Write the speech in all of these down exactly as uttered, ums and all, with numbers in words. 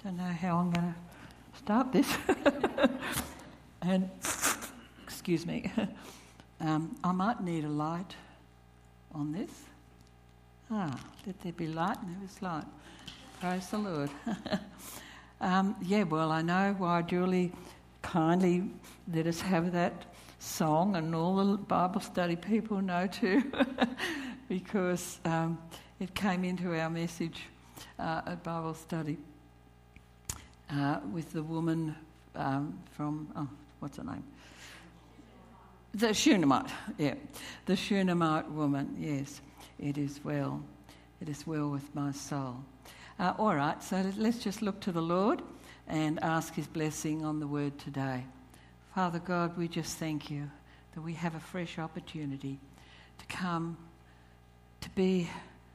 don't know how I'm going to start this. and, excuse me, um, I might need a light on this. Ah, let there be light, and there was light. Praise the Lord. um, yeah, well, I know why Julie kindly let us have that song, and all the Bible study people know too, because um, it came into our message uh, at Bible study uh, with the woman um, from, oh, what's her name? The Shunammite, yeah. The Shunammite woman, yes. It is well. It is well with my soul. Uh, all right, so let's just look to the Lord and ask his blessing on the word today. Father God, we just thank you that we have a fresh opportunity to come to be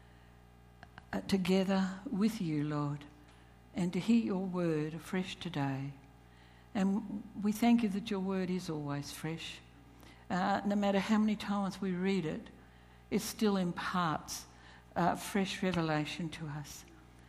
uh, together with you, Lord, and to hear your word afresh today. And we thank you that your word is always fresh. Uh, no matter how many times we read it, it still imparts uh, fresh revelation to us.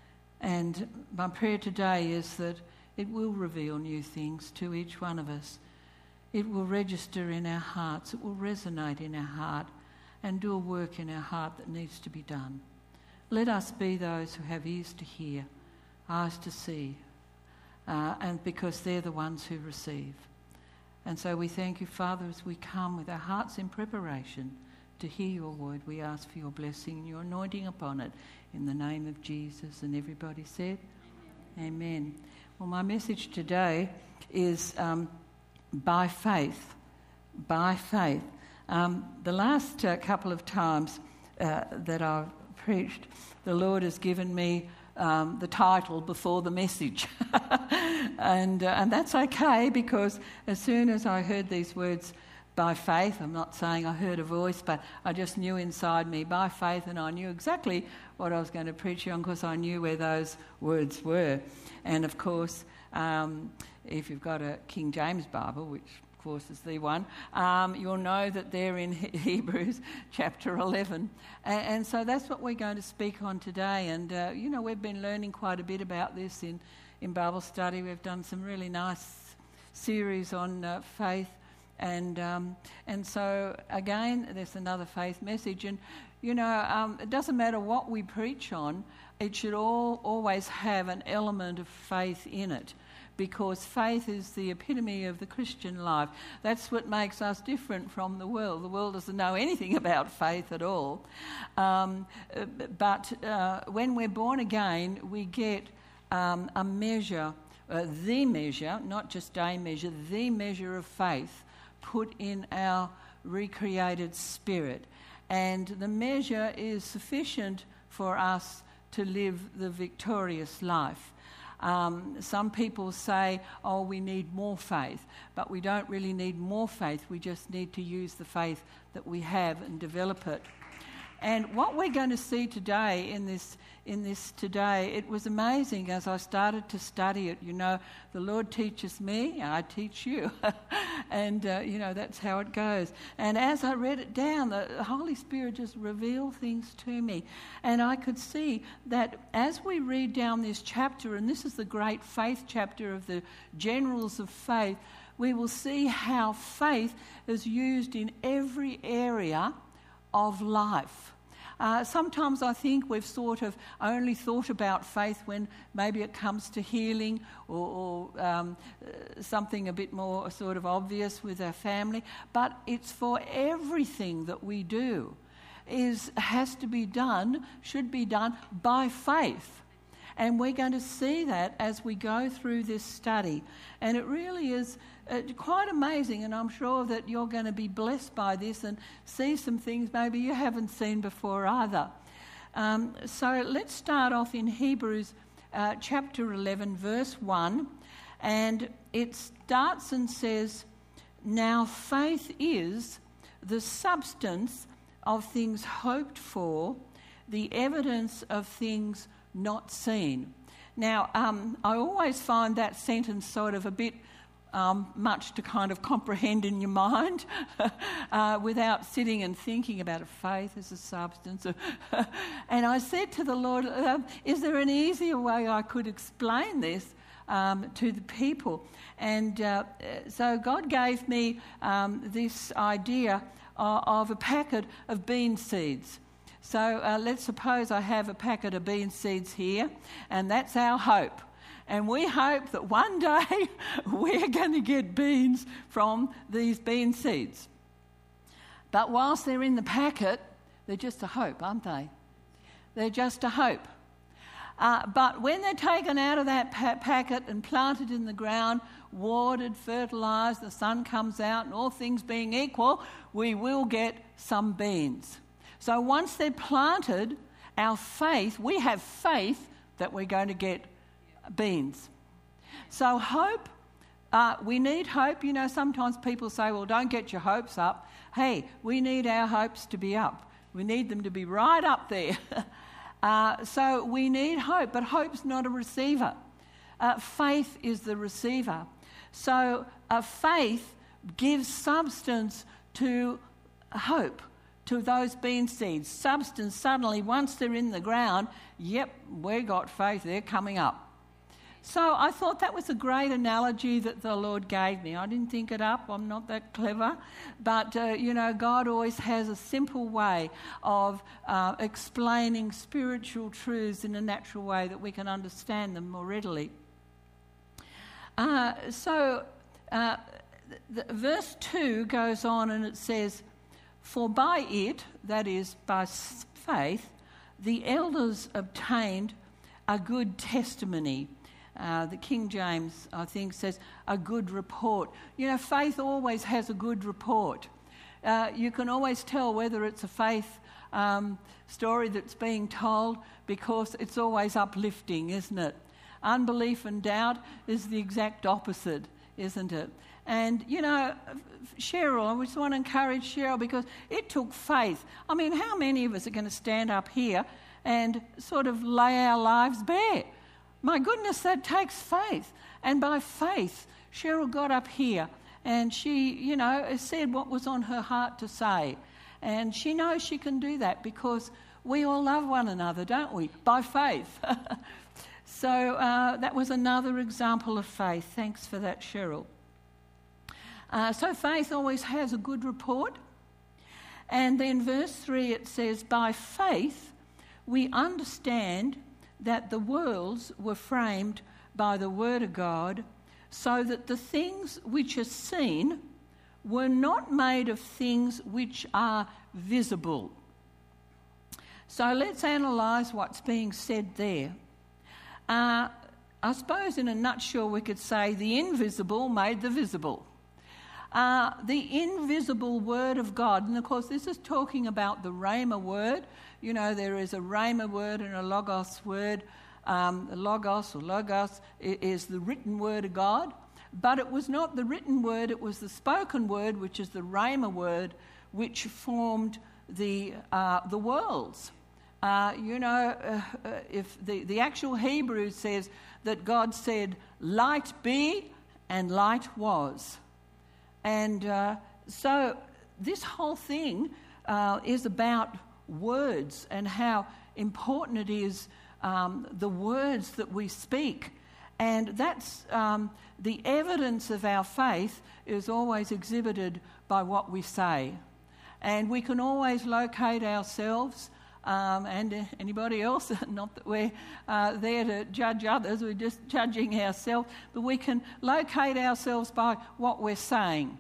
And my prayer today is that it will reveal new things to each one of us. It will register in our hearts. It will resonate in our heart and do a work in our heart that needs to be done. Let us be those who have ears to hear, eyes to see, uh, and because they're the ones who receive. And so we thank you, Father, as we come with our hearts in preparation to hear your word. We ask for your blessing and your anointing upon it in the name of Jesus. And everybody said, Amen. Amen. Well, my message today is um, by faith. By faith. Um, the last uh, couple of times uh, that I've preached, the Lord has given me um, the title before the message. and, uh, and that's okay, because as soon as I heard these words, by faith, I'm not saying I heard a voice, but I just knew inside me, by faith, and I knew exactly what I was going to preach on because I knew where those words were. And of course, um, if you've got a King James Bible, which of course is the one, um, you'll know that they're in Hebrews chapter eleven. And, and so that's what we're going to speak on today. And, uh, you know, we've been learning quite a bit about this in, in Bible study. We've done some really nice series on uh, faith. And um, and so, again, there's another faith message. And, you know, um, it doesn't matter what we preach on, it should all always have an element of faith in it, because faith is the epitome of the Christian life. That's what makes us different from the world. The world doesn't know anything about faith at all. Um, but uh, when we're born again, we get um, a measure, uh, the measure, not just a measure, the measure of faith put in our recreated spirit. And the measure is sufficient for us to live the victorious life. Um, some people say, oh, we need more faith, but we don't really need more faith. We just need to use the faith that we have and develop it. And what we're going to see today in this in this today, it was amazing as I started to study it. You know, the Lord teaches me, I teach you. and, uh, you know, that's how it goes. And as I read it down, the Holy Spirit just revealed things to me. And I could see that as we read down this chapter, and this is the great faith chapter of the generals of faith, we will see how faith is used in every area of life. Uh, sometimes I think we've sort of only thought about faith when maybe it comes to healing or, or um, something a bit more sort of obvious with our family. But it's for everything that we do. Is has to be done, should be done by faith. And we're going to see that as we go through this study. And it really is uh, quite amazing, and I'm sure that you're going to be blessed by this and see some things maybe you haven't seen before either. Um, so let's start off in Hebrews uh, chapter eleven, verse one. And it starts and says, now faith is the substance of things hoped for, the evidence of things not seen. Now, um, I always find that sentence sort of a bit um, much to kind of comprehend in your mind uh, without sitting and thinking about it. Faith as a substance. And I said to the Lord, uh, is there an easier way I could explain this um, to the people? And uh, so God gave me um, this idea of, of a packet of bean seeds. So uh, let's suppose I have a packet of bean seeds here, and that's our hope. And we hope that one day we're going to get beans from these bean seeds. But whilst they're in the packet, they're just a hope, aren't they? They're just a hope. Uh, but when they're taken out of that pa- packet and planted in the ground, watered, fertilised, the sun comes out, and all things being equal, we will get some beans. So once they're planted, our faith, we have faith that we're going to get beans. So hope, uh, we need hope. You know, sometimes people say, well, don't get your hopes up. Hey, we need our hopes to be up. We need them to be right up there. uh, so we need hope, but hope's not a receiver. Uh, faith is the receiver. So uh, faith gives substance to hope, to those bean seeds. Substance, suddenly, once they're in the ground, yep, we've got faith, they're coming up. So I thought that was a great analogy that the Lord gave me. I didn't think it up, I'm not that clever. But, uh, you know, God always has a simple way of uh, explaining spiritual truths in a natural way that we can understand them more readily. Uh, so uh, the, the, verse two goes on and it says, for by it, that is, by faith, the elders obtained a good testimony. Uh, the King James, I think, says a good report. You know, faith always has a good report. Uh, you can always tell whether it's a faith um, story that's being told because it's always uplifting, isn't it? Unbelief and doubt is the exact opposite, isn't it? And, you know, Cheryl, I just want to encourage Cheryl because it took faith. I mean, how many of us are going to stand up here and sort of lay our lives bare? My goodness, that takes faith. And by faith, Cheryl got up here and she, you know, said what was on her heart to say. And she knows she can do that because we all love one another, don't we? By faith. So uh, that was another example of faith. Thanks for that, Cheryl. Uh, so faith always has a good report. And then verse three, it says, by faith we understand that the worlds were framed by the word of God, so that the things which are seen were not made of things which are visible. So let's analyse what's being said there. Uh, I suppose in a nutshell we could say the invisible made the visible. Uh, the invisible word of God, and of course this is talking about the Rhema word. You know, there is a Rhema word and a Logos word. Um, Logos or Logos is the written word of God, but it was not the written word, it was the spoken word, which is the Rhema word, which formed the uh, the worlds. Uh, you know, uh, uh, if the, the actual Hebrew says that God said, light be, and light was. And uh, so this whole thing uh, is about words and how important it is, um, the words that we speak. And that's um, the evidence of our faith is always exhibited by what we say. And we can always locate ourselves um, and anybody else, not that we're uh, there to judge others, we're just judging ourselves, but we can locate ourselves by what we're saying.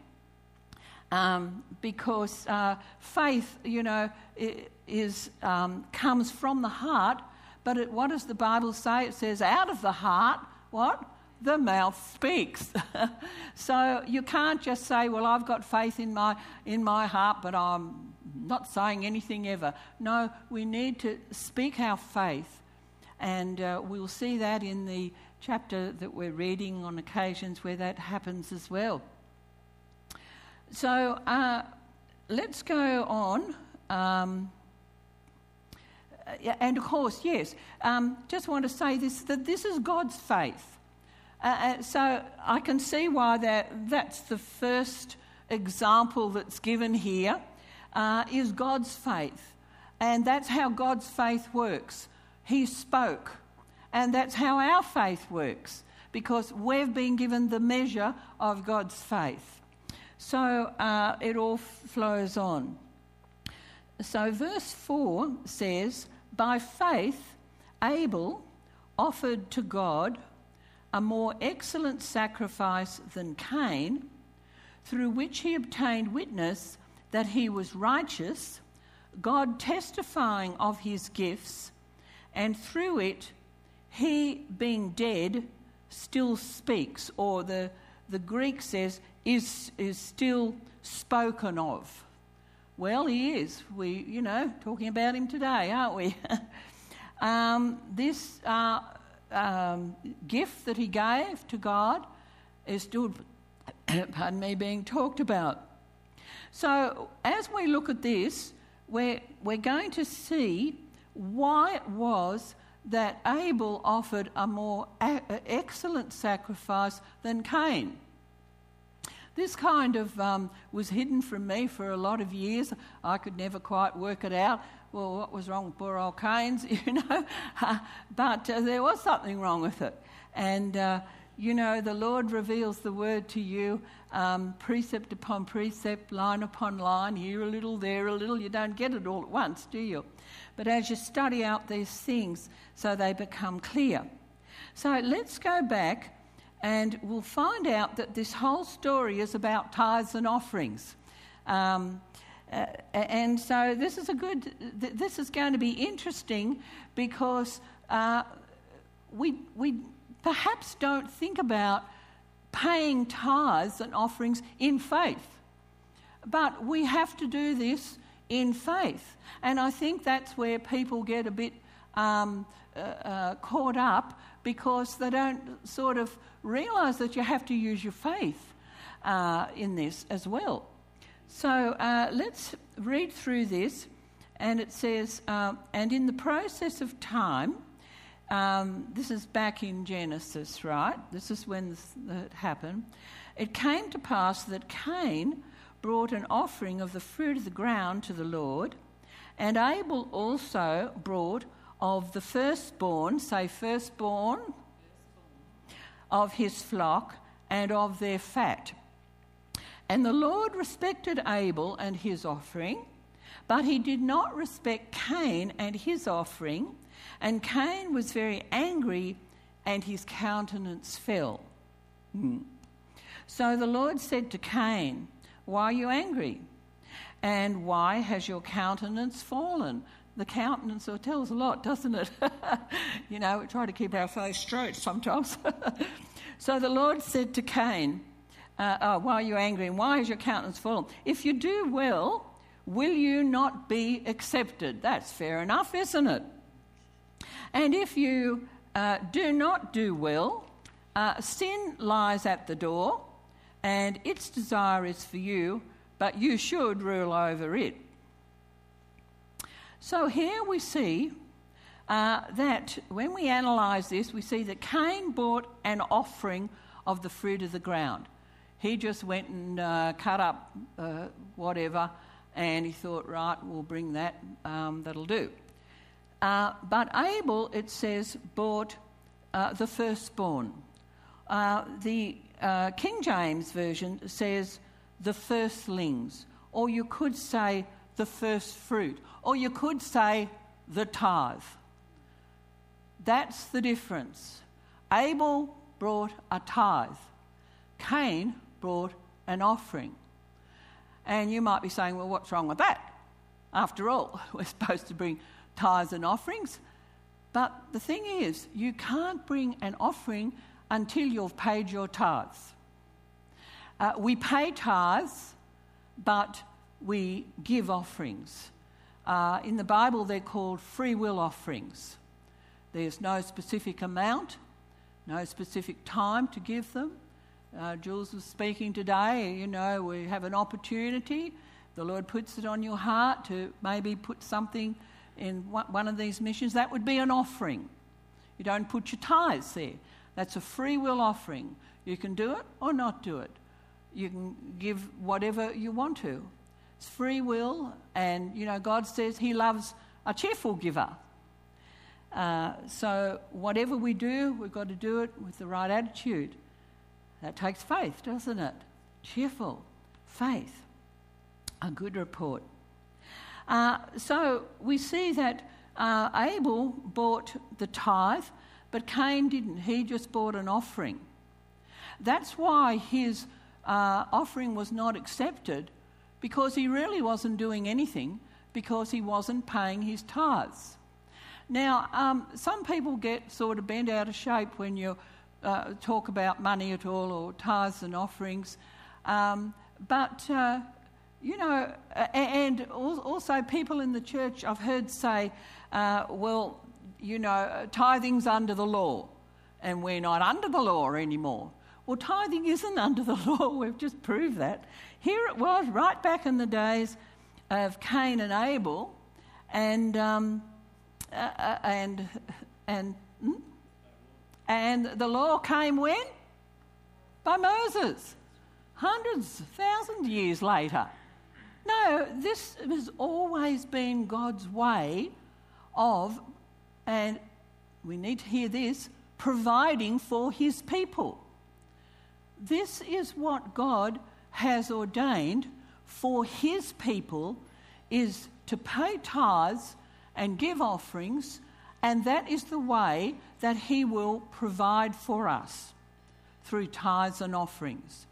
Um, because uh, faith, you know, is um, comes from the heart, but it, what does the Bible say? It says, out of the heart, what? The mouth speaks. So you can't just say, well, I've got faith in my in my heart, but I'm not saying anything ever. No, we need to speak our faith. And uh, we'll see that in the chapter that we're reading on occasions where that happens as well. So uh, let's go on. Um, and of course, yes, um, just want to say this, that this is God's faith. Uh, so I can see why that that's the first example that's given here, uh, is God's faith. And that's how God's faith works. He spoke. And that's how our faith works, because we've been given the measure of God's faith. So uh, it all flows on. So verse four says, by faith Abel offered to God a more excellent sacrifice than Cain, through which he obtained witness that he was righteous, God testifying of his gifts, and through it he, being dead, still speaks, or the, the Greek says, is, is still spoken of. Well, he is. We, you know, talking about him today, aren't we? um, this uh, um, gift that he gave to God is still, pardon me, being talked about. So as we look at this, we're, we're going to see why it was that Abel offered a more a- excellent sacrifice than Cain. This kind of um, was hidden from me for a lot of years. I could never quite work it out. Well, what was wrong with poor old Cain's, you know? Uh, but uh, there was something wrong with it. And, uh, you know, the Lord reveals the word to you, um, precept upon precept, line upon line, here a little, there a little. You don't get it all at once, do you? But as you study out these things, so they become clear. So let's go back. And we'll find out that this whole story is about tithes and offerings. Um, uh, and so this is a good, th- this is going to be interesting, because uh, we, we perhaps don't think about paying tithes and offerings in faith. But we have to do this in faith. And I think that's where people get a bit um, uh, uh, caught up, because they don't sort of realise that you have to use your faith uh, in this as well. So uh, let's read through this, and it says, uh, and in the process of time, um, this is back in Genesis, right? This is when this, it happened. It came to pass that Cain brought an offering of the fruit of the ground to the Lord, and Abel also brought of the firstborn, say firstborn, of his flock and of their fat. And the Lord respected Abel and his offering, but he did not respect Cain and his offering, and Cain was very angry, and his countenance fell. Hmm. So the Lord said to Cain, why are you angry? And why has your countenance fallen? The countenance tells a lot, doesn't it? You know, we try to keep our face straight sometimes. So the Lord said to Cain, uh, oh, why are you angry, and why is your countenance fallen? If you do well, will you not be accepted? That's fair enough, isn't it? And if you uh, do not do well, uh, sin lies at the door, and its desire is for you, but you should rule over it. So here we see uh, that when we analyse this, we see that Cain brought an offering of the fruit of the ground. He just went and uh, cut up uh, whatever, and he thought, right, we'll bring that, um, that'll do. Uh, but Abel, it says, brought uh, the firstborn. Uh, the uh, King James Version says the firstlings, or you could say the first fruit, or you could say the tithe. That's the difference. Abel brought a tithe. Cain brought an offering. And you might be saying, well, what's wrong with that? After all, we're supposed to bring tithes and offerings. But the thing is, you can't bring an offering until you've paid your tithes. Uh, we pay tithes, but we give offerings. Uh, in the Bible, they're called free will offerings. There's no specific amount, no specific time to give them. Uh, Jules was speaking today, you know, we have an opportunity. The Lord puts it on your heart to maybe put something in one of these missions. That would be an offering. You don't put your tithes there. That's a free will offering. You can do it or not do it. You can give whatever you want to. It's free will, and, you know, God says he loves a cheerful giver. Uh, so whatever we do, we've got to do it with the right attitude. That takes faith, doesn't it? Cheerful faith. A good report. Uh, so we see that uh, Abel bought the tithe, but Cain didn't. He just bought an offering. That's why his uh, offering was not accepted, because he really wasn't doing anything, because he wasn't paying his tithes. Now, um, some people get sort of bent out of shape when you uh, talk about money at all, or tithes and offerings. Um, but, uh, you know, and also people in the church I've heard say, uh, well, you know, tithing's under the law, and we're not under the law anymore. Well, tithing isn't under the law. We've just proved that. Here it was, right back in the days of Cain and Abel, and um, uh, and and and the law came when? By Moses, hundreds, thousands of years later. No, this has always been God's way of, and we need to hear this, providing for his people. This is what God has ordained for his people, is to pay tithes and give offerings, and that is the way that he will provide for us, through tithes and offerings.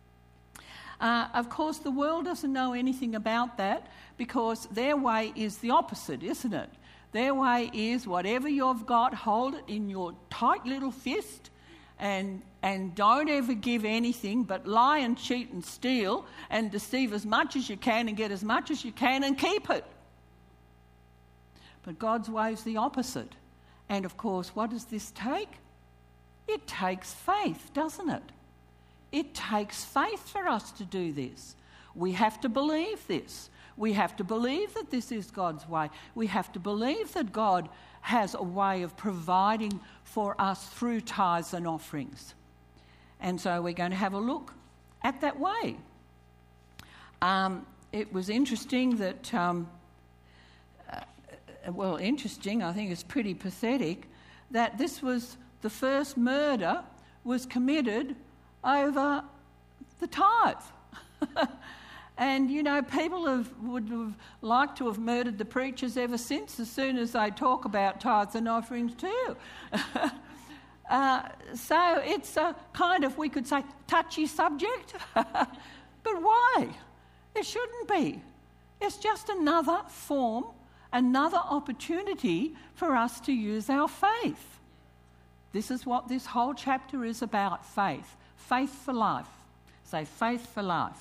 Uh, of course, the world doesn't know anything about that, because their way is the opposite, isn't it? Their way is whatever you've got, hold it in your tight little fist, and and don't ever give anything, but lie and cheat and steal and deceive as much as you can and get as much as you can and keep it. But God's way is the opposite. And of course, what does this take? It takes faith, doesn't it? It takes faith for us to do this. We have to believe this. We have to believe that this is God's way. We have to believe that God has a way of providing for us through tithes and offerings. And so we're going to have a look at that way. Um, it was interesting that, um, uh, well, interesting, I think it's pretty pathetic, that this was the first murder was committed over the tithe. And, you know, people have, would have liked to have murdered the preachers ever since, as soon as they talk about tithes and offerings too. uh, so it's a kind of, we could say, touchy subject. But why? It shouldn't be. It's just another form, another opportunity for us to use our faith. This is what this whole chapter is about, faith. Faith for life. Say, faith for life.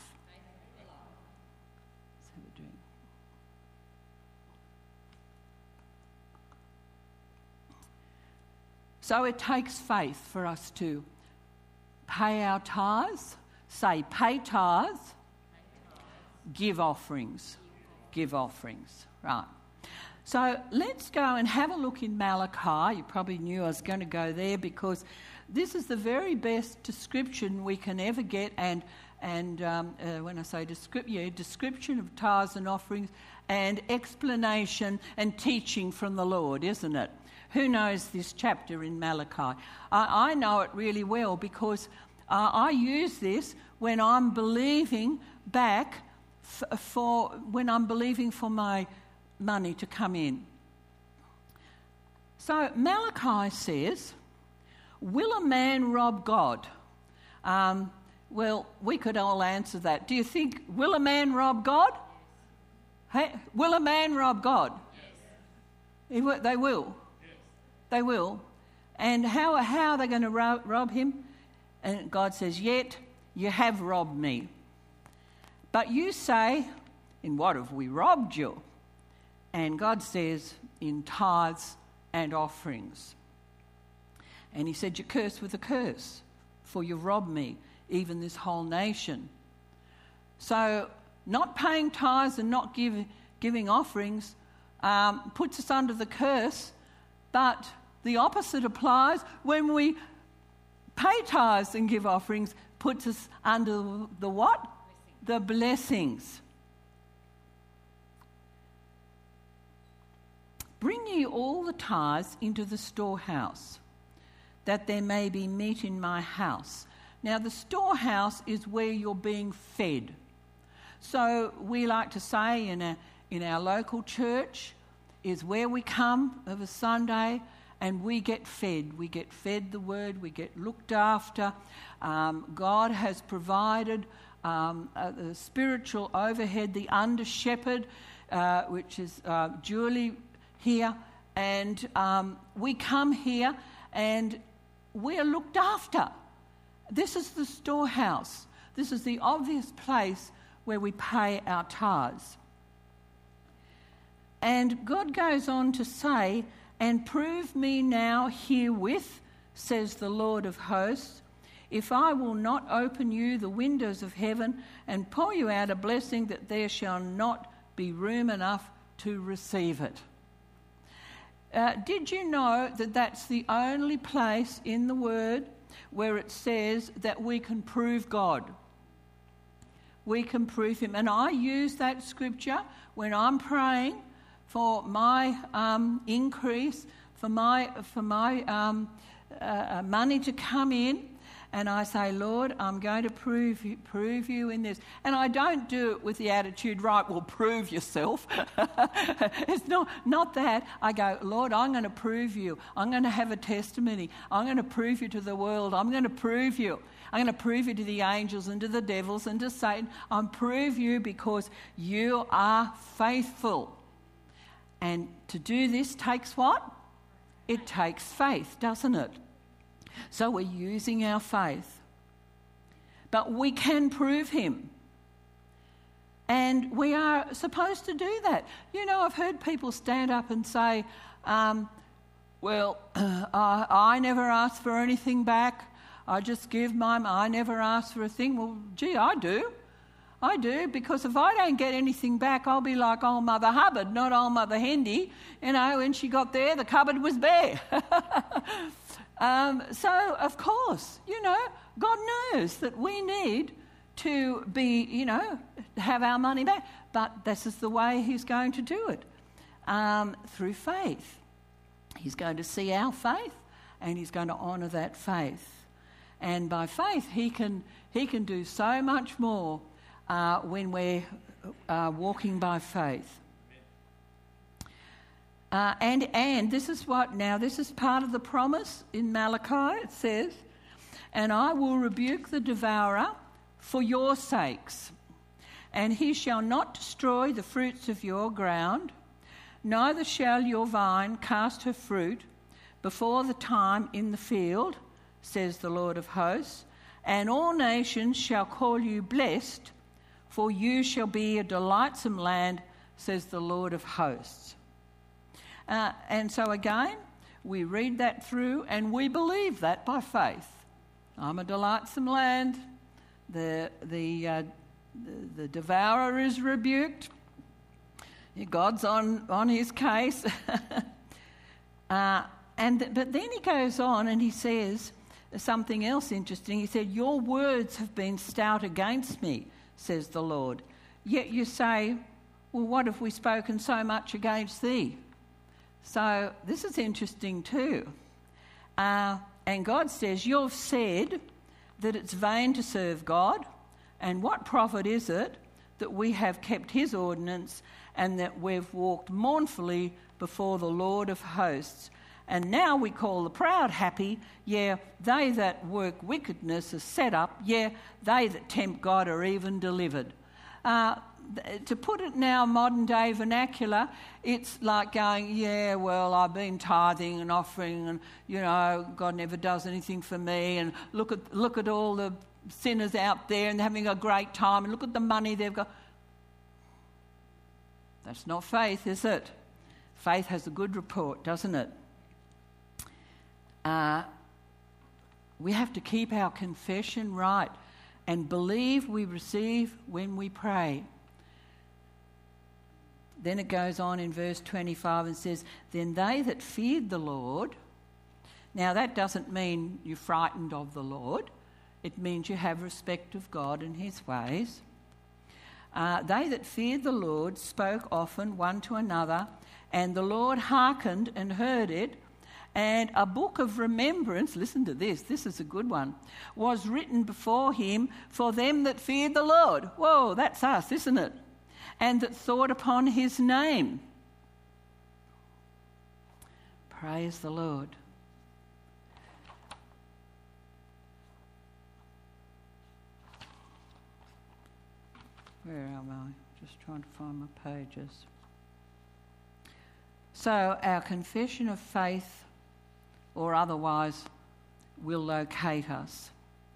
So it takes faith for us to pay our tithes, say pay tithes, give offerings, give offerings, right. So let's go and have a look in Malachi. You probably knew I was going to go there, because this is the very best description we can ever get, and and um, uh, when I say descrip- yeah, description of tithes and offerings, and explanation and teaching from the Lord, isn't it? Who knows this chapter in Malachi? I, I know it really well, because uh, I use this when I'm believing back f- for when I'm believing for my money to come in. So Malachi says, will a man rob God? Um, well, we could all answer that. Do you think, will a man rob God? Hey, will a man rob God? Yes. He, they will. They will. And how, how are they going to rob, rob him? And God says, yet you have robbed me. But you say, in what have we robbed you? And God says, in tithes and offerings. And he said, you curse with a curse, for you've robbed me, even this whole nation. So not paying tithes and not give, giving offerings um, puts us under the curse, but the opposite applies when we pay tithes and give offerings puts us under the what? Blessing. The blessings. Bring ye all the tithes into the storehouse, that there may be meat in my house. Now, the storehouse is where you're being fed. So we like to say in, a, in our local church is where we come of a Sunday and we get fed. We get fed the word, we get looked after. Um, God has provided um, a, a spiritual overhead, the under-shepherd, uh, which is uh, Julie here, and um, we come here and we are looked after. This is the storehouse. This is the obvious place where we pay our tithes. And God goes on to say, and prove me now herewith, says the Lord of hosts, if I will not open you the windows of heaven and pour you out a blessing that there shall not be room enough to receive it. Uh, did you know that that's the only place in the Word where it says that we can prove God? We can prove Him. And I use that scripture when I'm praying for my um, increase, for my, for my um, uh, money to come in. And I say, Lord, I'm going to prove you, prove you in this. And I don't do it with the attitude, right, well, prove yourself. It's not, not that. I go, Lord, I'm going to prove you. I'm going to have a testimony. I'm going to prove you to the world. I'm going to prove you. I'm going to prove you to the angels and to the devils and to Satan. I'm prove you because you are faithful. And to do this takes what? It takes faith, doesn't it? So we're using our faith. But we can prove Him. And we are supposed to do that. You know, I've heard people stand up and say, um, well, uh, I, I never asked for anything back. I just give my... I never asked for a thing. Well, gee, I do. I do, because if I don't get anything back, I'll be like old Mother Hubbard, not old Mother Hendy. You know, when she got there, the cupboard was bare. Um, so, of course, you know, God knows that we need to be, you know, have our money back. But this is the way He's going to do it, um, through faith. He's going to see our faith and He's going to honour that faith. And by faith, He can, he can do so much more uh, when we're uh, walking by faith. Uh, and and this is what, now this is part of the promise in Malachi. It says, and I will rebuke the devourer for your sakes, and he shall not destroy the fruits of your ground, neither shall your vine cast her fruit before the time in the field, says the Lord of hosts, and all nations shall call you blessed, for you shall be a delightsome land, says the Lord of hosts. Uh, and so again, we read that through and we believe that by faith. I'm a delightsome land. The the uh, the, the devourer is rebuked. God's on, on his case. uh, and but then he goes on and he says something else interesting. He said, your words have been stout against me, says the Lord. Yet you say, well, what have we spoken so much against thee? So this is interesting too. Uh, and God says, you've said that it's vain to serve God, and what profit is it that we have kept His ordinance and that we've walked mournfully before the Lord of hosts? And now we call the proud happy, yeah, they that work wickedness are set up, yeah, they that tempt God are even delivered. Uh, To put it now modern day vernacular, it's like going, yeah, well, I've been tithing and offering and, you know, God never does anything for me, and look at look at all the sinners out there and having a great time, and look at the money they've got. That's not faith, is it? Faith has a good report, doesn't it? Uh, we have to keep our confession right and believe we receive when we pray. Then it goes on in verse twenty-five and says, then they that feared the Lord Now, that doesn't mean you're frightened of the Lord. It means you have respect of God and his ways. Uh, they that feared the Lord spoke often one to another, and the Lord hearkened and heard it. And a book of remembrance, listen to this, this is a good one, was written before him for them that feared the Lord. Whoa, that's us, isn't it? And that thought upon his name. Praise the Lord. Where am I? Just trying to find my pages. So our confession of faith or otherwise will locate us.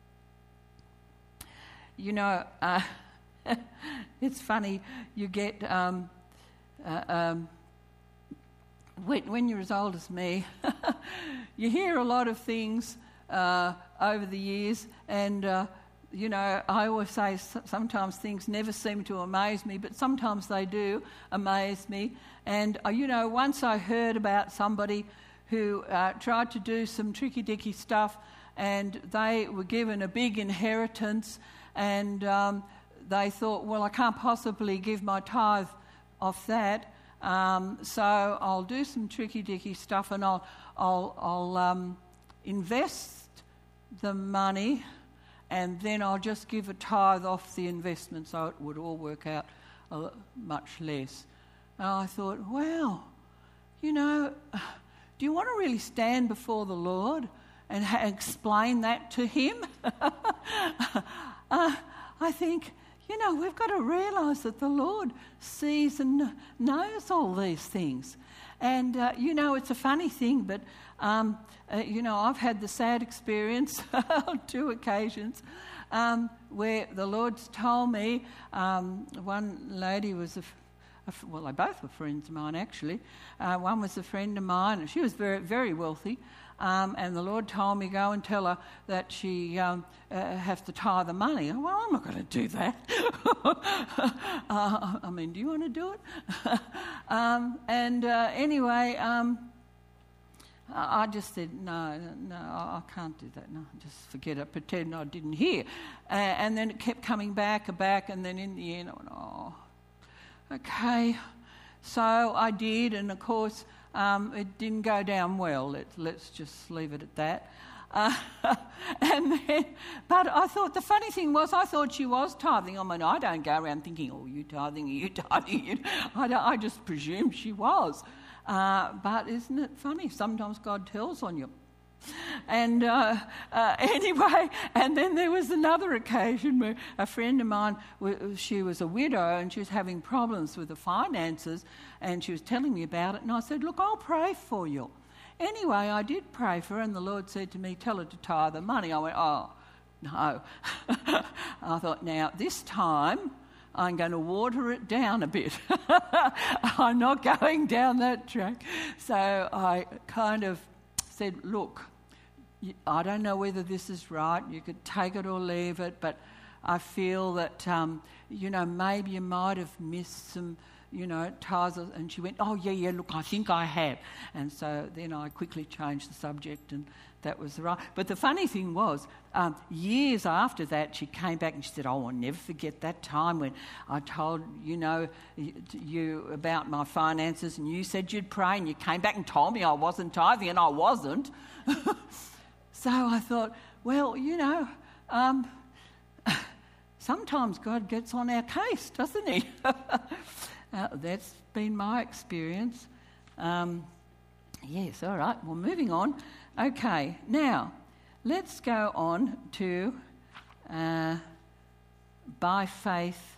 You know, uh, it's funny, you get, um, uh, um, when, when you're as old as me, you hear a lot of things uh, over the years, and uh, you know, I always say sometimes things never seem to amaze me, but sometimes they do amaze me. And, uh, you know, once I heard about somebody who uh, tried to do some tricky-dicky stuff, and they were given a big inheritance, and um, they thought, well, I can't possibly give my tithe off that, um, so I'll do some tricky-dicky stuff, and I'll, I'll, I'll um, invest the money, and then I'll just give a tithe off the investment, so it would all work out uh, much less. And I thought, well, you know, do you want to really stand before the Lord and ha- explain that to him? uh, I think, you know, we've got to realise that the Lord sees and knows all these things. And, uh, you know, it's a funny thing, but, um, uh, you know, I've had the sad experience on two occasions um, where the Lord's told me, um, one lady was, a, a, well, they both were friends of mine, actually. Uh, one was a friend of mine, and she was very, very wealthy. Um, and the Lord told me, go and tell her that she um, uh, has to tithe the money. Well, I'm not going to do that. uh, I mean, do you want to do it? um, and uh, anyway, um, I just said, no, no, I can't do that. No, just forget it. Pretend I didn't hear. Uh, and then it kept coming back and back, and then in the end I went, oh, okay. So I did, and of course, Um, it didn't go down well. Let, let's just leave it at that. Uh, and then, but I thought the funny thing was, I thought she was tithing. I mean, I don't go around thinking, "Oh, you tithing? Are you tithing?" I, don't, I just presumed she was. Uh, but isn't it funny? Sometimes God tells on you. And uh, uh, anyway, and then there was another occasion where a friend of mine, she was a widow and she was having problems with the finances, and she was telling me about it, and I said, look, I'll pray for you. Anyway, I did pray for her, and the Lord said to me, tell her to tithe the money. I went, oh, no. I thought, now, this time I'm going to water it down a bit. I'm not going down that track. So I kind of said, look, I don't know whether this is right. You could take it or leave it, but I feel that, um, you know, maybe you might have missed some, you know, tithes. And she went, oh, yeah, yeah, look, I think I have. And so then I quickly changed the subject, and that was right. But the funny thing was, um, years after that, she came back and she said, oh, I'll never forget that time when I told, you know, you about my finances, and you said you'd pray, and you came back and told me I wasn't tithing, and I wasn't. So I thought, well, you know, um, sometimes God gets on our case, doesn't he? uh, that's been my experience. Um, yes, all right, well, moving on. Okay, now, let's go on to, uh, by faith,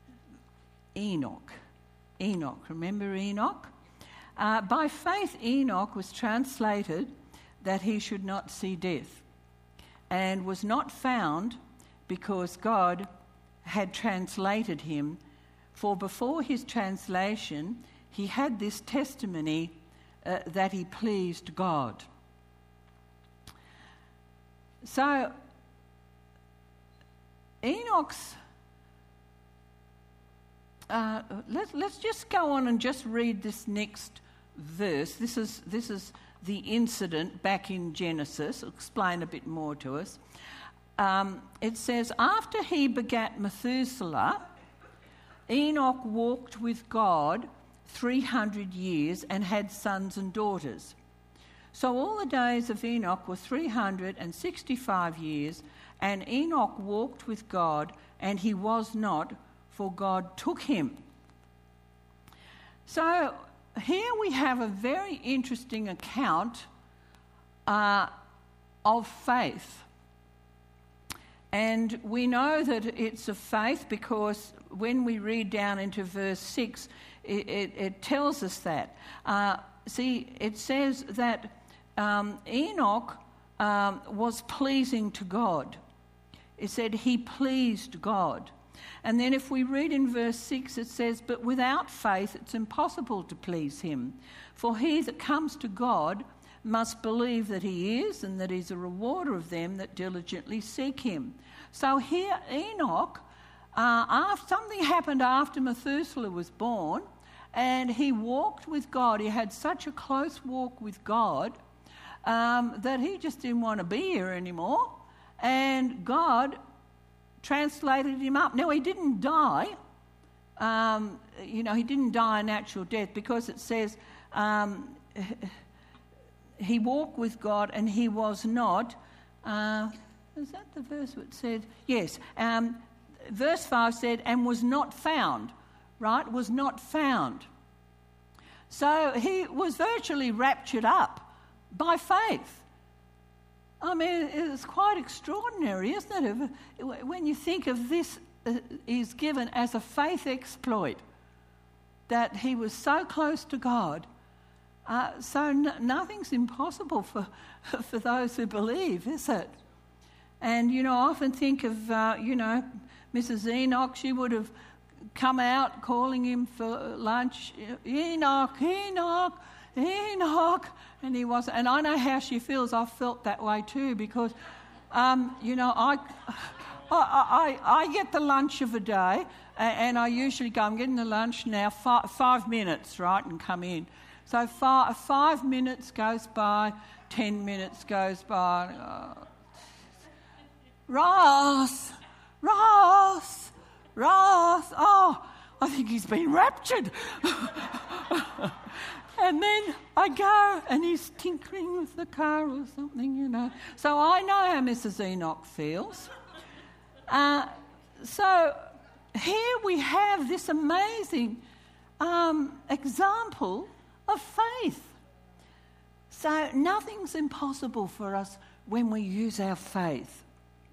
Enoch. Enoch, remember Enoch? Uh, by faith, Enoch was translated that he should not see death, and was not found because God had translated him, for before his translation he had this testimony uh, that he pleased God. So Enoch's uh, let, let's just go on and just read this next verse. This is this is the incident back in Genesis. I'll explain a bit more to us. Um, it says, after he begat Methuselah, Enoch walked with God three hundred years and had sons and daughters. So all the days of Enoch were three hundred sixty-five years, and Enoch walked with God, and he was not, for God took him. So here we have a very interesting account uh, of faith. And we know that it's of faith because when we read down into verse six, it, it, it tells us that. Uh, see, it says that um, Enoch um, was pleasing to God. It said he pleased God. And then if we read in verse six, it says, but without faith it's impossible to please him. For he that comes to God must believe that he is, and that he's a rewarder of them that diligently seek him. So here Enoch, uh, after, something happened after Methuselah was born, and he walked with God. He had such a close walk with God um, that he just didn't want to be here anymore. And God translated him up. Now, he didn't die. Um, you know, he didn't die a natural death, because it says um, he walked with God and he was not. Uh, is that the verse that said? Yes. Um, verse five said, and was not found. Right? Was not found. So he was virtually raptured up by faith. I mean, it's quite extraordinary, isn't it? When you think of this uh, is given as a faith exploit, that he was so close to God. Uh, so n- nothing's impossible for, for those who believe, is it? And, you know, I often think of, uh, you know, Missus Enoch. She would have come out calling him for lunch, Enoch, Enoch, Enoch, and he wasn't. And I know how she feels. I've felt that way too, because, um, you know, I, I, I, I get the lunch of a day, and I usually go, I'm getting the lunch now, five, five minutes, right, and come in. So five, five minutes goes by, ten minutes goes by. Oh. Ross, Ross, Ross, oh, I think he's been raptured. And then I go and he's tinkering with the car or something, you know. So I know how Missus Enoch feels. Uh, so here we have this amazing um, example of faith. So nothing's impossible for us when we use our faith.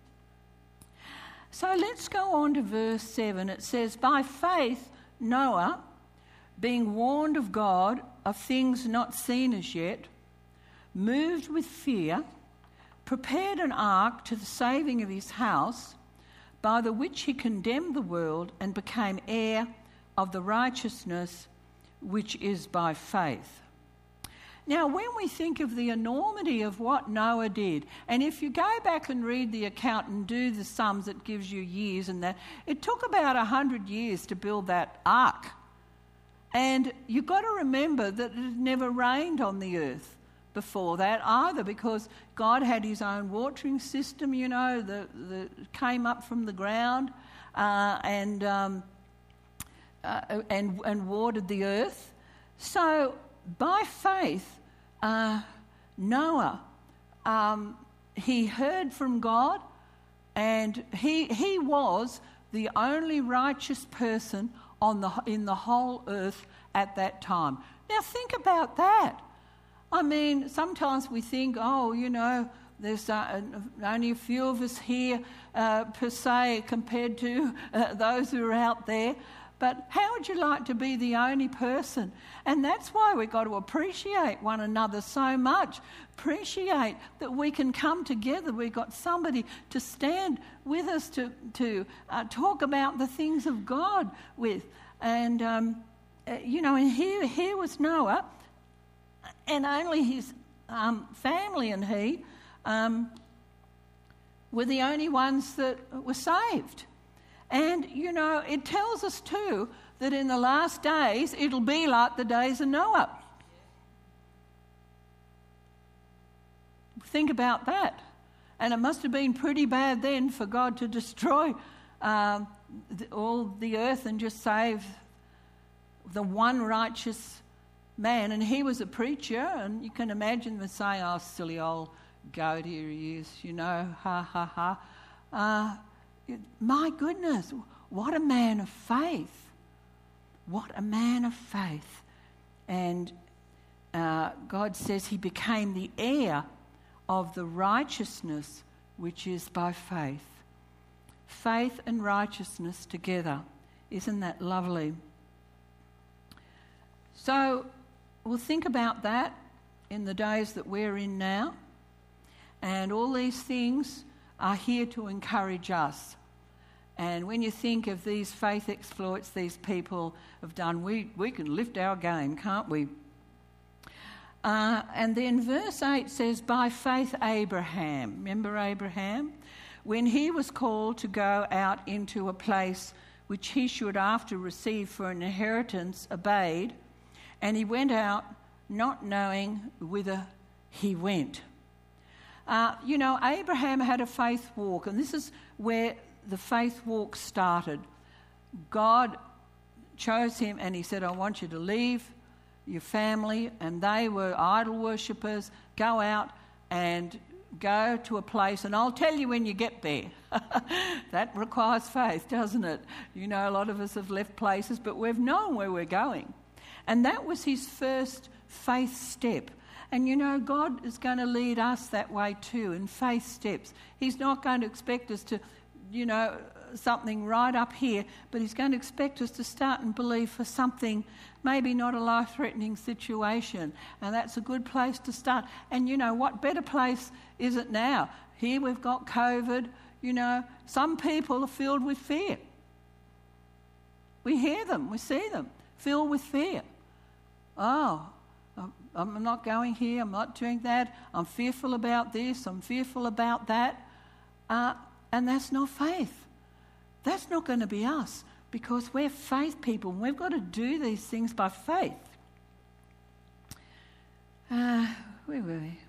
So let's go on to verse seven. It says, by faith Noah, being warned of God of things not seen as yet, moved with fear, prepared an ark to the saving of his house, by the which he condemned the world and became heir of the righteousness which is by faith. Now, when we think of the enormity of what Noah did, and if you go back and read the account and do the sums, it gives you years and that, it took about a hundred years to build that ark. And you've got to remember that it had never rained on the earth before that either, because God had his own watering system, you know, that came up from the ground uh, and, um, uh, and, and watered the earth. So by faith, uh, Noah, um, he heard from God, and he he was the only righteous person on the in the whole earth at that time. Now think about that. I mean, sometimes we think, oh, you know, there's uh, only a few of us here uh, per se compared to uh, those who are out there. But how would you like to be the only person? And that's why we've got to appreciate one another so much. Appreciate that we can come together. We've got somebody to stand with us to, to uh, talk about the things of God with. And, um, uh, you know, and here, here was Noah, and only his um, family and he um, were the only ones that were saved. And, you know, it tells us too that in the last days it'll be like the days of Noah. Think about that. And it must have been pretty bad then for God to destroy um, the, all the earth and just save the one righteous man. And he was a preacher, and you can imagine them saying, oh, silly old goat, here he is, you know, ha, ha, ha. Uh, my goodness, what a man of faith. What a man of faith. And uh, God says he became the heir of the righteousness which is by faith. Faith and righteousness together. Isn't that lovely? So we'll think about that in the days that we're in now. And all these things are here to encourage us. And when you think of these faith exploits these people have done, we, we can lift our game, can't we? Uh, and then verse eight says, by faith Abraham, remember Abraham? When he was called to go out into a place which he should after receive for an inheritance, obeyed, and he went out not knowing whither he went. Uh, you know, Abraham had a faith walk, and this is where the faith walk started. God chose him and he said, I want you to leave your family, and they were idol worshippers. Go out and go to a place, and I'll tell you when you get there. That requires faith, doesn't it? You know, a lot of us have left places, but we've known where we're going. And that was his first faith step. And you know, God is going to lead us that way too, in faith steps. He's not going to expect us to, you know, something right up here, but he's going to expect us to start and believe for something, maybe not a life-threatening situation. And that's a good place to start. And you know, what better place is it now? Here we've got COVID. You know, some people are filled with fear. We hear them, we see them, filled with fear. Oh, I'm not going here, I'm not doing that, I'm fearful about this, I'm fearful about that. Uh, and that's not faith. That's not going to be us, because we're faith people and we've got to do these things by faith. Uh, where were we?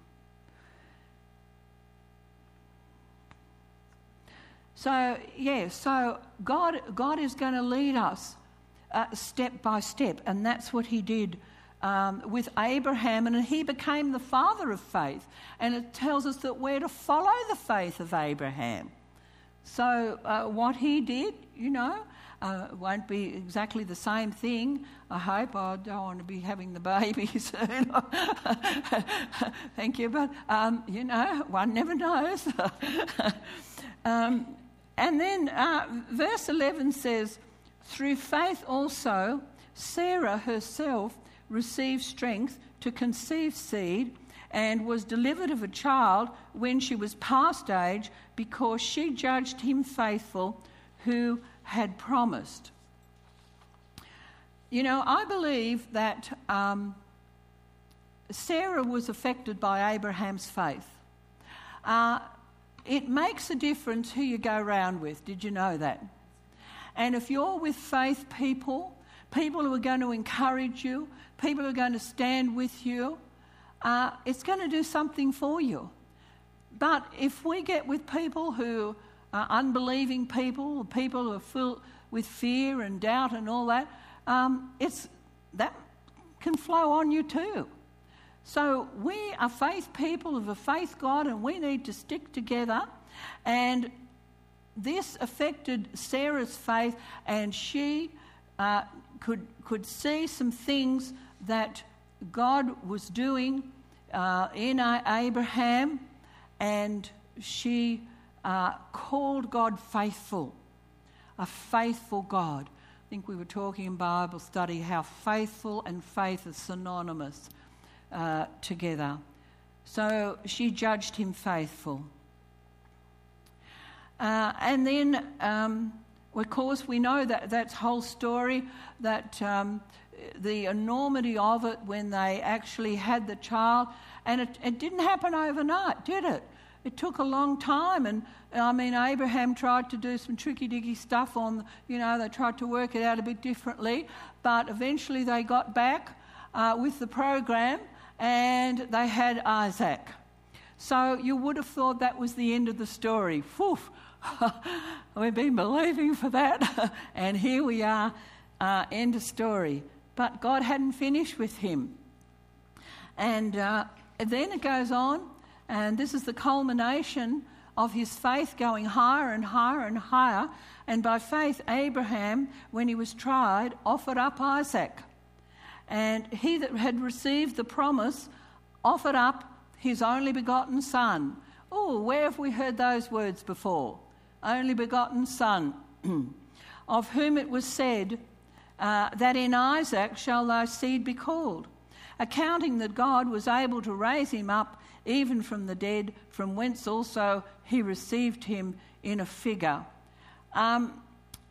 So, yeah, so God, God is going to lead us uh, step by step, and that's what he did um, with Abraham, and he became the father of faith. And it tells us that we're to follow the faith of Abraham. So uh, what he did, you know, uh, won't be exactly the same thing. I hope. I don't want to be having the baby soon. Thank you, but, um, you know, one never knows. um, and then uh, verse eleven says, through faith also Sarah herself received strength to conceive seed, and was delivered of a child when she was past age, because she judged him faithful who had promised. You know, I believe that um, Sarah was affected by Abraham's faith. Uh, it makes a difference who you go round with. Did you know that? And if you're with faith people, people who are going to encourage you, people who are going to stand with you, Uh, it's going to do something for you. But if we get with people who are unbelieving people, people who are filled with fear and doubt and all that, um, it's that can flow on you too. So we are faith people of a faith God, and we need to stick together. And this affected Sarah's faith, and she uh, could could see some things that God was doing uh, in Abraham, and she uh, called God faithful, a faithful God. I think we were talking in Bible study how faithful and faith are synonymous uh, together. So she judged him faithful. Uh, and then, um, of course, we know that that whole story, that um, the enormity of it when they actually had the child. And it, it didn't happen overnight, did it? It took a long time. And, I mean, Abraham tried to do some tricky-dicky stuff on, you know, they tried to work it out a bit differently. But eventually they got back uh, with the program, and they had Isaac. So you would have thought that was the end of the story. Phew, we've been believing for that, and here we are, uh, end of story. But God hadn't finished with him. And uh, then it goes on, and this is the culmination of his faith going higher and higher and higher. And by faith, Abraham, when he was tried, offered up Isaac. And he that had received the promise offered up his only begotten son. Oh, where have we heard those words before? Only begotten son, of whom it was said, uh, that in Isaac shall thy seed be called, accounting that God was able to raise him up even from the dead, from whence also he received him in a figure. Um,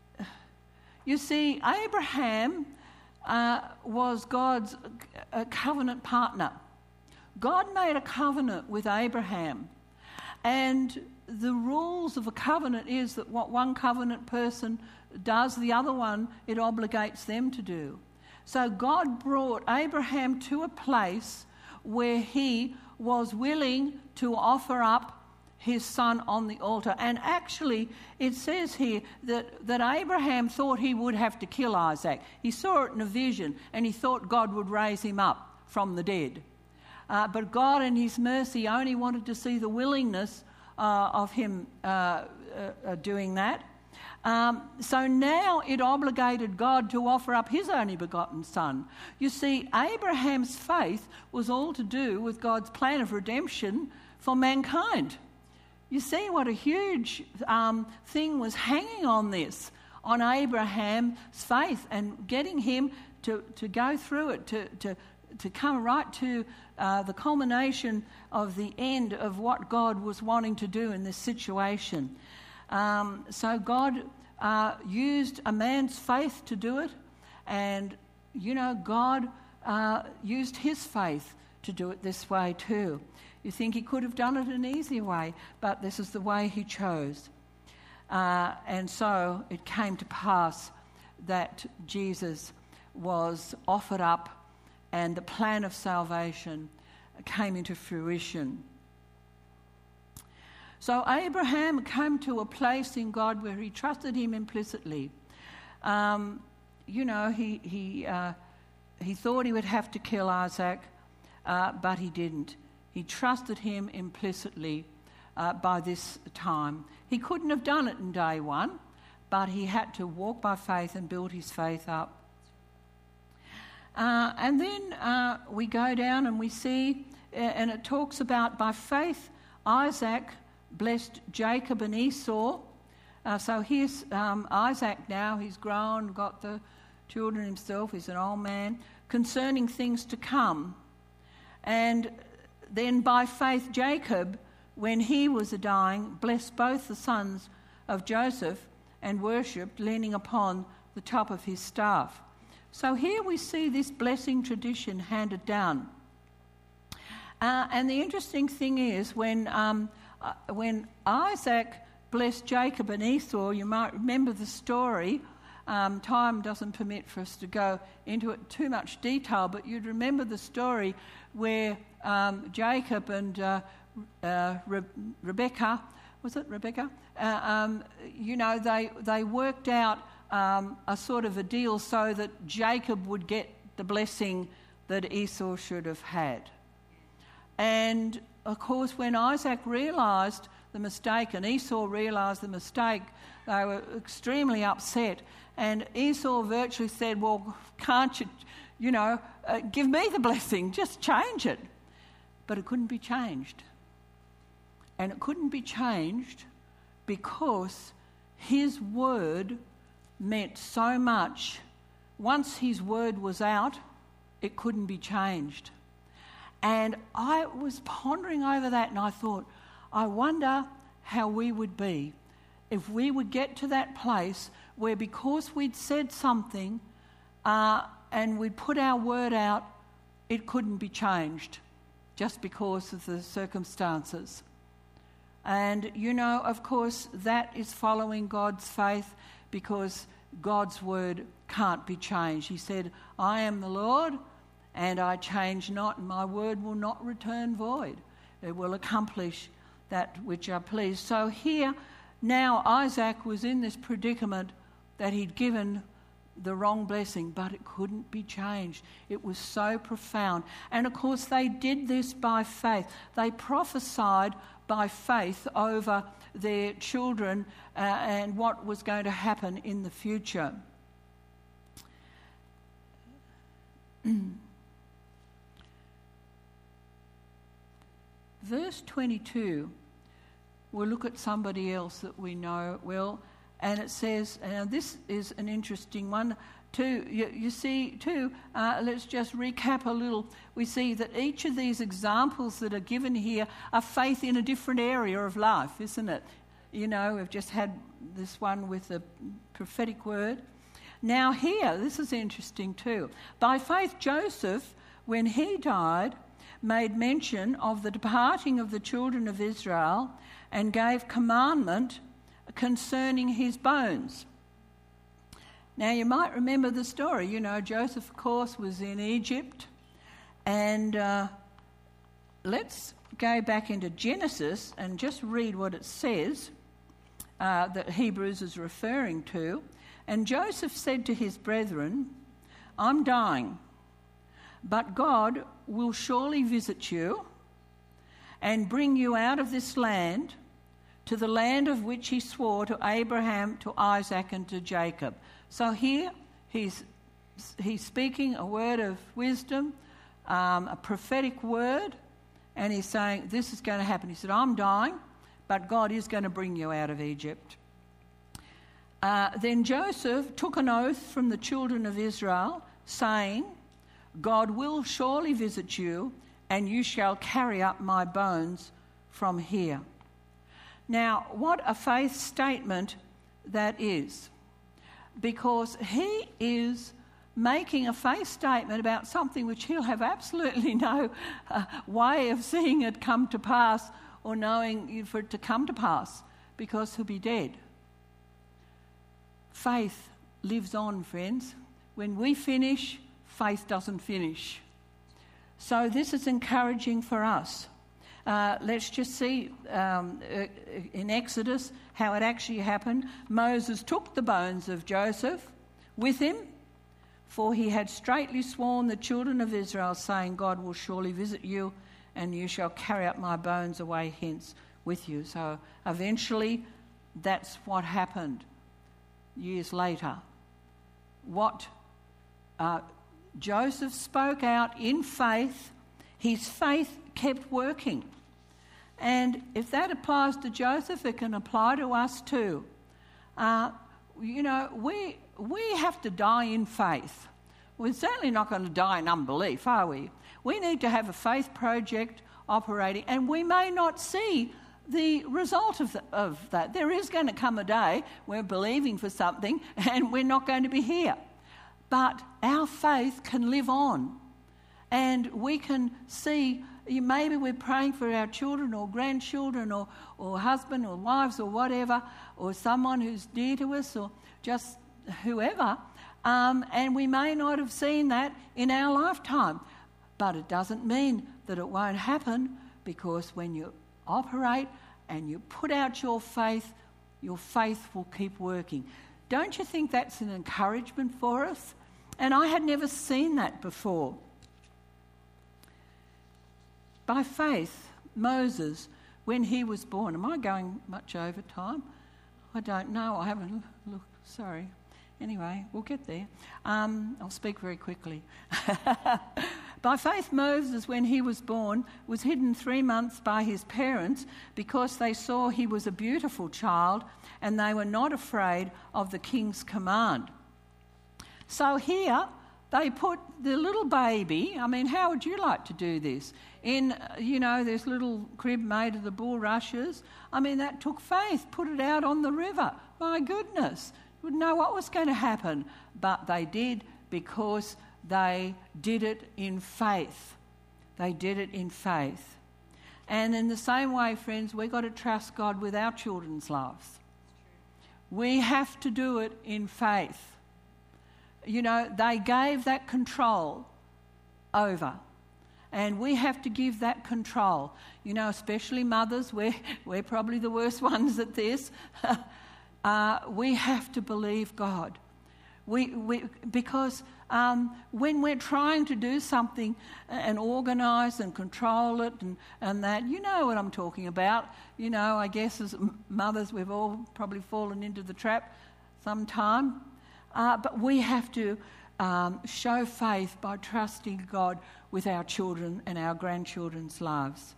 you see, Abraham uh, was God's uh, covenant partner. God made a covenant with Abraham. And the rules of a covenant is that what one covenant person does, the other one, it obligates them to do. So God brought Abraham to a place where he was willing to offer up his son on the altar. And actually, it says here that, that Abraham thought he would have to kill Isaac. He saw it in a vision, and he thought God would raise him up from the dead. Uh, but God in his mercy only wanted to see the willingness uh, of him uh, uh, uh, doing that. Um, so now it obligated God to offer up his only begotten son. You see, Abraham's faith was all to do with God's plan of redemption for mankind. You see what a huge um, thing was hanging on this, on Abraham's faith, and getting him to, to go through it, to, to, to come right to uh, the culmination of the end of what God was wanting to do in this situation. Um, so God uh, used a man's faith to do it, and, you know, God uh, used his faith to do it this way too. You think he could have done it an easier way, but this is the way he chose. Uh, and so it came to pass that Jesus was offered up, and the plan of salvation came into fruition. So Abraham came to a place in God where he trusted him implicitly. Um, you know, he he uh, he thought he would have to kill Isaac, uh, but he didn't. He trusted him implicitly uh, by this time. He couldn't have done it in day one, but he had to walk by faith and build his faith up. Uh, and then uh, we go down and we see, uh, and it talks about by faith, Isaac blessed Jacob and Esau. Uh, so here's um, Isaac now. He's grown, got the children himself. He's an old man. Concerning things to come. And then by faith, Jacob, when he was a dying, blessed both the sons of Joseph and worshipped, leaning upon the top of his staff. So here we see this blessing tradition handed down. Uh, and the interesting thing is when um, uh, when Isaac blessed Jacob and Esau, you might remember the story. Um, time doesn't permit for us to go into it too much detail, but you'd remember the story where um, Jacob and uh, uh, Re- Rebecca, was it Rebecca? Uh, um, you know, they they worked out um, a sort of a deal so that Jacob would get the blessing that Esau should have had. And of course, when Isaac realised the mistake and Esau realised the mistake, they were extremely upset. And Esau virtually said, well, can't you, you know, uh, give me the blessing, just change it. But it couldn't be changed. And it couldn't be changed because his word meant so much. Once his word was out, it couldn't be changed. And I was pondering over that, and I thought, I wonder how we would be if we would get to that place where because we'd said something uh, and we'd put our word out, it couldn't be changed just because of the circumstances. And, you know, of course, that is following God's faith because God's word can't be changed. He said, I am the Lord, and I change not, and my word will not return void. it will accomplish that which I please. So here, now Isaac was in this predicament that he'd given the wrong blessing, but it couldn't be changed. It was so profound. And of course, they did this by faith. They prophesied by faith over their children uh, and what was going to happen in the future. Verse twenty-two, we'll look at somebody else that we know well, and it says, and this is an interesting one too. You, you see, too, uh, let's just recap a little. We see that each of these examples that are given here are faith in a different area of life, isn't it? You know, we've just had this one with the prophetic word. Now here, this is interesting too. By faith, Joseph, when he died, made mention of the departing of the children of Israel and gave commandment concerning his bones. Now you might remember the story. You know, Joseph, of course, was in Egypt. And uh, let's go back into Genesis and just read what it says uh, that Hebrews is referring to. And Joseph said to his brethren, I'm dying, but God will surely visit you and bring you out of this land to the land of which he swore to Abraham, to Isaac, and to Jacob. So here he's he's speaking a word of wisdom, um, a prophetic word, and he's saying this is going to happen. He said, I'm dying, but God is going to bring you out of Egypt. Uh, then Joseph took an oath from the children of Israel, saying, God will surely visit you, and you shall carry up my bones from here. Now, what a faith statement that is. Because he is making a faith statement about something which he'll have absolutely no uh, way of seeing it come to pass or knowing for it to come to pass, because he'll be dead. Faith lives on, friends. When we finish, faith doesn't finish. So this is encouraging for us. Uh, let's just see um, in Exodus how it actually happened. Moses took the bones of Joseph with him, for he had straitly sworn the children of Israel, saying, God will surely visit you, and you shall carry up my bones away hence with you. So eventually that's what happened years later. What uh, Joseph spoke out in faith, his faith kept working. And if that applies to Joseph, it can apply to us too. Uh, you know, we we have to die in faith. We're certainly not going to die in unbelief, are we? We need to have a faith project operating, and we may not see the result of, the, of that. There is going to come a day we're believing for something and we're not going to be here. But our faith can live on, and we can see, maybe we're praying for our children or grandchildren or, or husband or wives or whatever, or someone who's dear to us or just whoever, um, and we may not have seen that in our lifetime. But it doesn't mean that it won't happen, because when you operate and you put out your faith, your faith will keep working. Don't you think that's an encouragement for us? And I had never seen that before. By faith, Moses, when he was born, am I going much over time? I don't know. I haven't looked. Sorry. Anyway, we'll get there. Um, I'll speak very quickly. By faith, Moses, when he was born, was hidden three months by his parents because they saw he was a beautiful child and they were not afraid of the king's command. So here they put the little baby, I mean, how would you like to do this? In, you know, this little crib made of the bulrushes. I mean, that took faith. Put it out on the river. My goodness. You wouldn't know what was going to happen. But they did, because they did it in faith. They did it in faith. And in the same way, friends, we've got to trust God with our children's lives. We have to do it in faith. You know, they gave that control over. And we have to give that control. You know, especially mothers, we're, we're probably the worst ones at this. uh, we have to believe God. We, we because um, when we're trying to do something and organise and control it and, and that, you know what I'm talking about. You know, I guess as mothers we've all probably fallen into the trap sometime. Uh, but we have to um, show faith by trusting God with our children and our grandchildren's lives.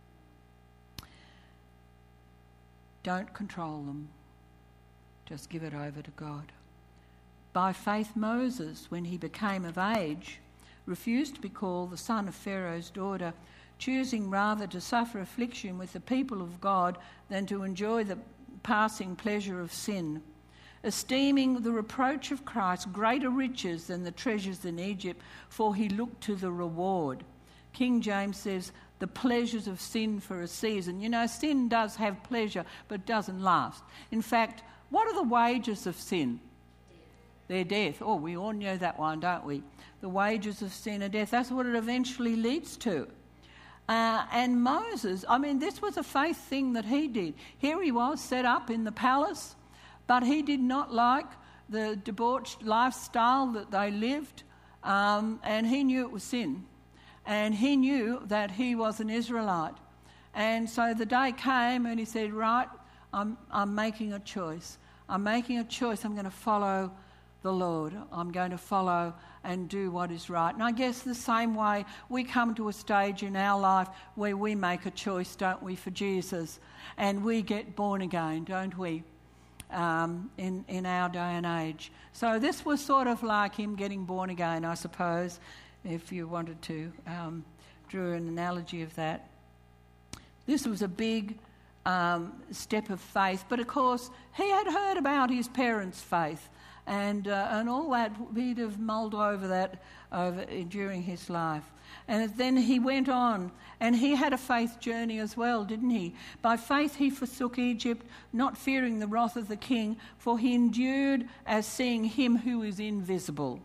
Don't control them. Just give it over to God. By faith, Moses, when he became of age, refused to be called the son of Pharaoh's daughter, choosing rather to suffer affliction with the people of God than to enjoy the passing pleasure of sin, esteeming the reproach of Christ greater riches than the treasures in Egypt, for he looked to the reward. King James says, the pleasures of sin for a season. You know, sin does have pleasure, but doesn't last. In fact, what are the wages of sin? Their death. Oh, we all know that one, don't we? The wages of sin are death. That's what it eventually leads to. Uh, and Moses, I mean, this was a faith thing that he did. Here he was set up in the palace, but he did not like the debauched lifestyle that they lived, um, and he knew it was sin. And he knew that he was an Israelite. And so the day came and he said, right, I'm, I'm making a choice. I'm making a choice. I'm going to follow the Lord. I'm going to follow and do what is right. And I guess the same way we come to a stage in our life where we make a choice, don't we, for Jesus, and we get born again, don't we, um, in, in our day and age. So this was sort of like him getting born again, I suppose, if you wanted to um, draw an analogy of that. This was a big um, step of faith, but of course he had heard about his parents' faith. And uh, and all that, he'd have mulled over that over during his life. And then he went on, and he had a faith journey as well, didn't he? By faith he forsook Egypt, not fearing the wrath of the king, for he endured as seeing him who is invisible.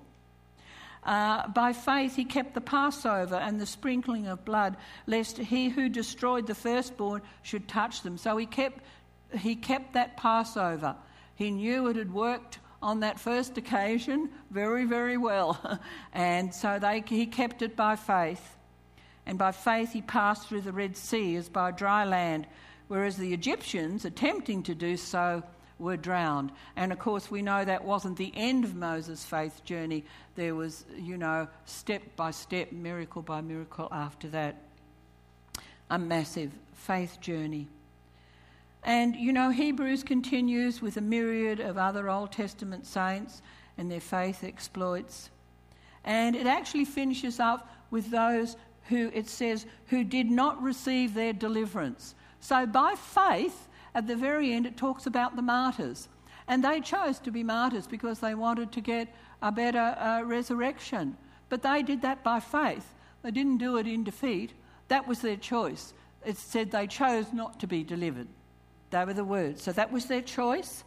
Uh, by faith he kept the Passover and the sprinkling of blood, lest he who destroyed the firstborn should touch them. So he kept he kept that Passover. He knew it had worked on that first occasion very, very well. And so they, he kept it by faith. And by faith he passed through the Red Sea as by dry land, whereas the Egyptians, attempting to do so, were drowned. And of course we know that wasn't the end of Moses' faith journey. There was, you know, step by step, miracle by miracle after that. A massive faith journey. And, you know, Hebrews continues with a myriad of other Old Testament saints and their faith exploits. And it actually finishes up with those who, it says, who did not receive their deliverance. So by faith, at the very end, it talks about the martyrs. And they chose to be martyrs because they wanted to get a better uh, resurrection. But they did that by faith. They didn't do it in defeat. That was their choice. It said they chose not to be delivered. They were the words. So that was their choice.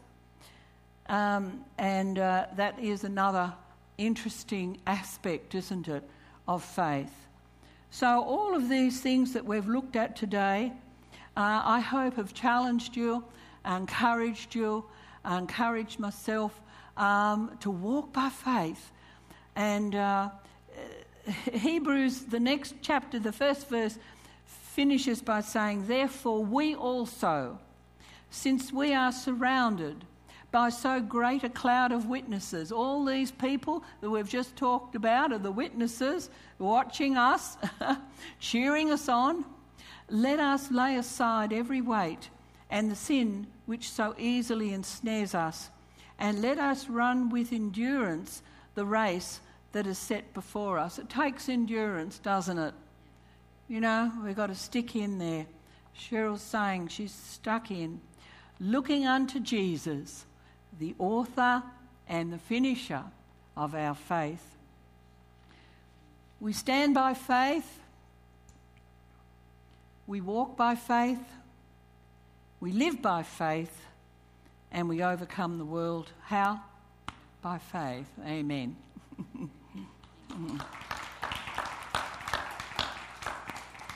Um, and uh, that is another interesting aspect, isn't it, of faith. So all of these things that we've looked at today, uh, I hope have challenged you, encouraged you, encouraged myself um, to walk by faith. And uh, Hebrews, the next chapter, the first verse, finishes by saying, therefore we also, since we are surrounded by so great a cloud of witnesses. All these people that we've just talked about are the witnesses watching us, cheering us on. Let us lay aside every weight and the sin which so easily ensnares us, and let us run with endurance the race that is set before us. It takes endurance, doesn't it? You know, we've got to stick in there. Cheryl's saying she's stuck in. Looking unto Jesus, the author and the finisher of our faith. We stand by faith. We walk by faith. We live by faith. And we overcome the world. How? By faith. Amen.